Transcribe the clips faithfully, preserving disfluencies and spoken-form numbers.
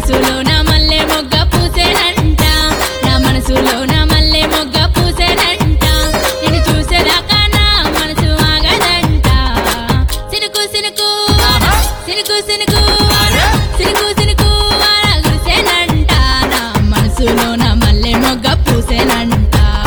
మనసులో నా మల్లె మొగ్గ పూసేనంట నా మనసులో నా మల్లె మొగ్గ పూసేనంట నిన్ను చూసేదాకా నా మనసు ఆగదంట సినుకు సినుకు సినుకు సినుకు సినుకు సినుకు గురిసేనంట నా మనసులో నా మల్లె మొగ్గ పూసేనంట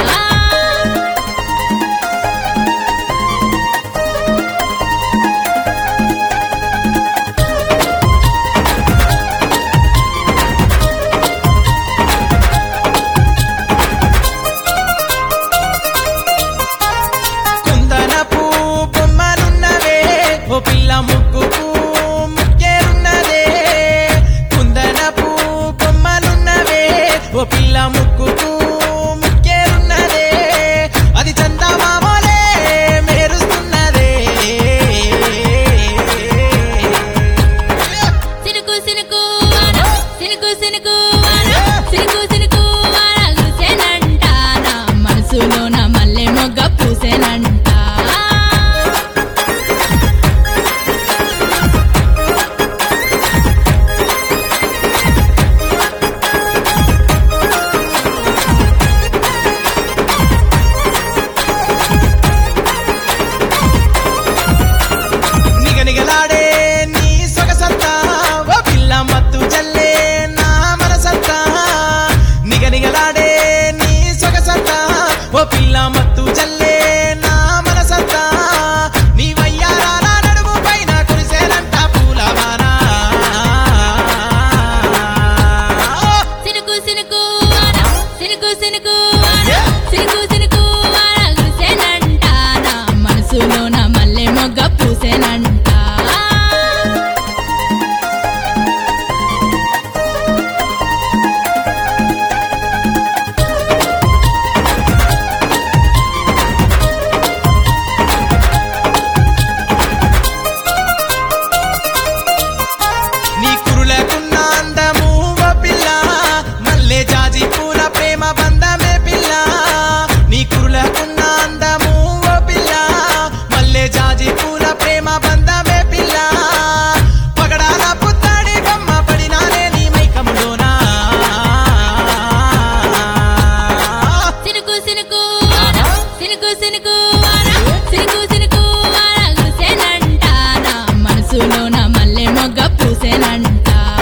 ఓ పిల్ల ముక్కుకు ముక్కేరున్నదే అది చందమామలే మెరుస్తున్నదే సినుకు సినుకు సినుకు సినుకు సినుకు సినుకు గురిసేనంట నా మనసులో నా మల్లె మొగ్గ పూసేనంట నిగనిగలాడే నీ సొగసంతా ఓ పిల్ల మత్తు జల్లే నా మనసంతా నిగనిగలాడే నీ సొగసంతా ఓ పిల్ల మత్తు జల్లే నా మనసంతా నీ వయ్యారాల నడుము పైన కురిసేనంట పూలవాన సినుకు సినుకు సినుకు సినుకు సినుకు సినుకు గురిసేనంట నా మనసులో నా మల్లె మొగ్గ పూసేనంట నీ కురులకున్న అందము ఓ పిల్ల మల్లె జాజి పూల ప్రేమ బంధమే పిల్ల నీ కురులకున్న అందము ఓ పిల్ల మల్లె జాజి పూల ప్రేమ బంధమే పిల్ల పగడాల పుత్తాడి బొమ్మ పడినానే నీ మైకములోనా సినుకు సినుకు సినుకు సినుకు సినుకు సినుకు గురిసేనంట నా మనసులో నా మల్లె మొగ్గ పూసేనంట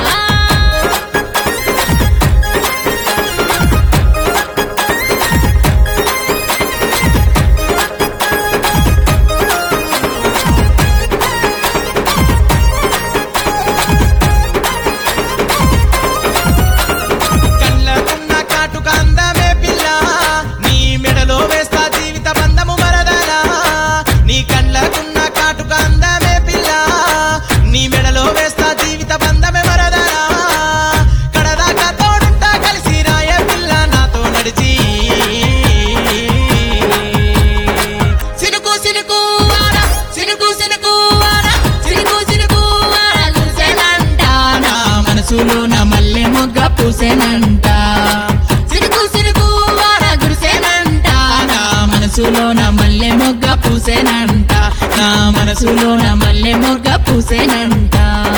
కళ్ళకున్న కాటుక అందమే పిల్ల నీ మెడలో వేస్తా జీవిత బంధము మరదలా నీ కళ్ళకున్న కాటుక అందమే పిల్ల నీ మెడలో వేస్తా జీవిత బంధమే మరదలా కడదాకా తోడుంటా కలిసి రాయ పిల్ల నాతో నడిచి సినుకు సినుకు సినుకు సినుకు సినుకు సినుకు గురిసేనంట నా మనసులో నా మల్లె మొగ్గ పూసేనంట సినుకు సినుకు గురిసేనంట నా మనసులో నా మల్లె మొగ్గ పూసేనంట నా మనసులో నా మల్లె మొగ్గ పూసేనంట